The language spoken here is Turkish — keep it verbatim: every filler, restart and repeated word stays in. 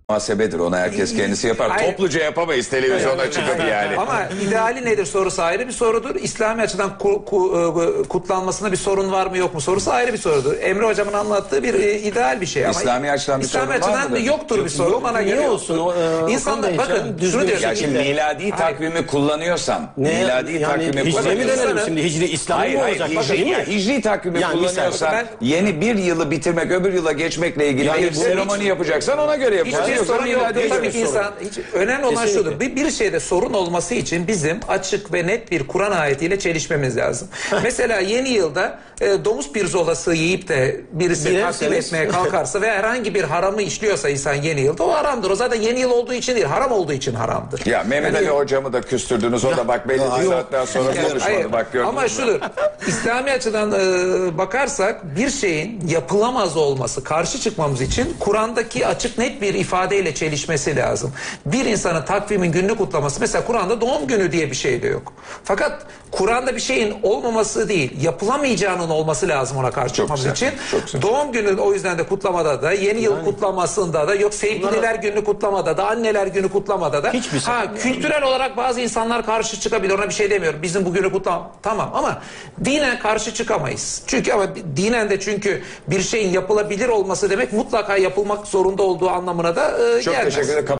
muhasebedir. Onu herkes kendisi yapar. Hayır. Topluca yapamayız televizyona çıkıp yani. Ama ideali nedir sorusu ayrı bir sorudur. İslami açıdan ku, ku, kutlanmasında bir sorun var mı yok mu sorusu ayrı bir sorudur. Emre Hocam'ın anlattığı bir e, ideal bir şey. Ama İslami açıdan bir İslami sorun var açıdan mıdır? yoktur bir sorun. Bana niye göre olsun? O, e, İnsanlar Okan Bey, bakın canım, düzgün şunu diyorum. Ya şimdi miladi takvimi kullanıyorsam, Ne? miladi Yani takvimi hicri mi kullanıyorsam, dönelim şimdi? Hicri İslam hayır mı hayır olacak? Bakın, hicri, değil mi? ya, hicri takvimi Yani bir kullanıyorsan saniye, yeni bir yılı bitirmek öbür yıla geçmekle ilgili Yani bir bu seremoni hiç- yapacaksan ona göre yapacaksın. Hiçbir Yoksa sorun yoktur. miladiye Tabii göre ki sorun. insan, hiç, önemli olan Kesinlikle. şudur. Bir, bir şeyde sorun olması için bizim açık ve net bir Kur'an ayetiyle çelişmemiz lazım. Mesela yeni yılda e, domuz pirzolası yiyip de birisi takdim Girerseniz- etmeye kalkarsa ve herhangi bir haramı işliyorsa insan yeni yılda o haramdır. O zaten yeni yıl olduğu için değil, haram olduğu için haramdır. Ya Mehmet Ali hocamı da küstürdünüz. O da bak belli bir saatten sonra Yani konuşmadı. hayır, Bak gördünüz ama mü? şudur. İslami açıdan e, bakarsak bir şeyin yapılamaz olması, karşı çıkmamız için Kur'an'daki açık net bir ifadeyle çelişmesi lazım. Bir insanın takvimin gününü kutlaması, mesela Kur'an'da doğum günü diye bir şey de yok. Fakat Kur'an'da bir şeyin olmaması değil, yapılamayacağının olması lazım ona karşı çıkmamız güzel, için. çok güzel. Doğum günü o yüzden de kutlamada da, yeni yıl kutlamasında da, yok sevgililer günü kutlamada da, anneler günü kutlamada da. Hiçbir ha, sakınca kültürel olarak bazı insanlar karşı çıkabilir, ona bir şey demiyorum. Bizim bugünü kutlam tamam, ama dinen karşı çıkamayız. Çünkü ama dinen de çünkü bir şeyin yapılabilir olması demek mutlaka yapılmak zorunda olduğu anlamına da e, Çok gelmez. teşekkür ederim.